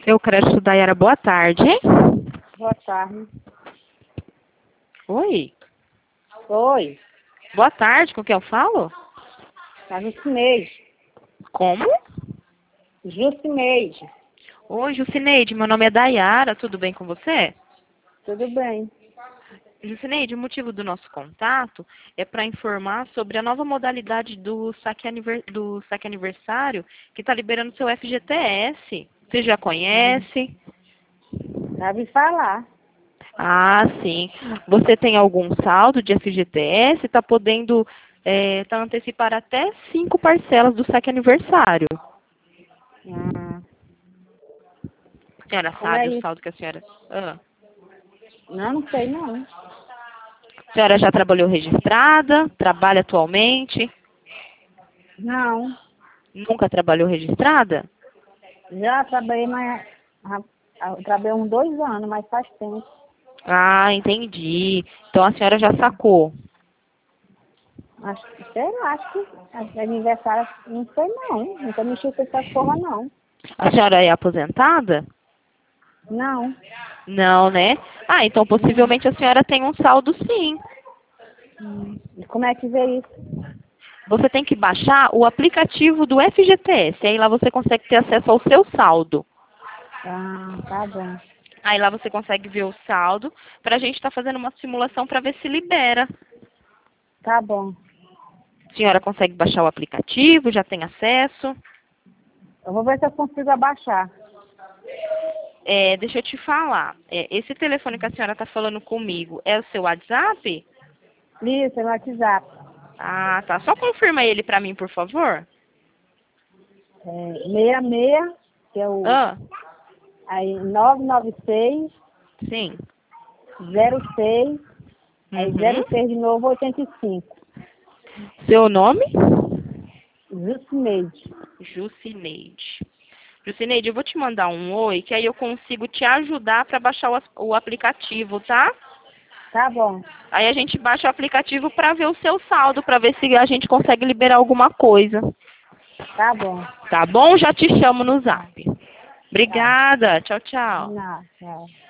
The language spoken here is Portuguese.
Eu Crédito Dayara, boa tarde. Boa tarde. Oi. Oi, Boa tarde, com quem eu falo? a Jucineide. Como? Jucineide. Oi, Jucineide, meu nome é Dayara, tudo bem com você? Tudo bem? Jucineide, o motivo do nosso contato é para informar sobre a nova modalidade do saque aniversário que está liberando seu FGTS. Você já conhece? Já vi falar. Ah, sim. Você tem algum saldo de FGTS? Está podendo antecipar até 5 parcelas do saque aniversário. Ah, A senhora como é sabe o isso? saldo que a senhora... Ah. Não sei não. A senhora já trabalhou registrada? Trabalha atualmente? Não. Nunca trabalhou registrada? Já trabalhei, mas eu trabalhei uns 2 anos, mas faz tempo. Ah, entendi. Então a senhora já sacou. Sei lá, acho que aniversário, não sei não. Nunca mexi com essas porra não. A senhora é aposentada? Não. Não, né? Ah, então Não. possivelmente a senhora tem um saldo sim. E como é que vê isso? Você tem que baixar o aplicativo do FGTS. Aí lá você consegue ter acesso ao seu saldo. Ah, tá bom. Aí lá você consegue ver o saldo para a gente estar fazendo uma simulação para ver se libera. Tá bom. A senhora consegue baixar o aplicativo, já tem acesso. Eu vou ver se eu consigo abaixar. Deixa eu te falar. Esse telefone que a senhora está falando comigo é o seu WhatsApp? Isso, é no WhatsApp. Ah, tá. Só confirma ele para mim, por favor. 66, que é o Ah, aí 996 sim. 06, aí Uhum. 06 de novo 85. Seu nome? Jucineide. Jucineide. Jucineide, eu vou te mandar um oi, que aí eu consigo te ajudar para baixar o aplicativo, tá? Tá bom, Aí a gente baixa o aplicativo para ver o seu saldo, para ver se a gente consegue liberar alguma coisa. tá bom. Tá bom? Já te chamo no Tá, zap. tá. Obrigada. Tchau, tchau. Não, tchau.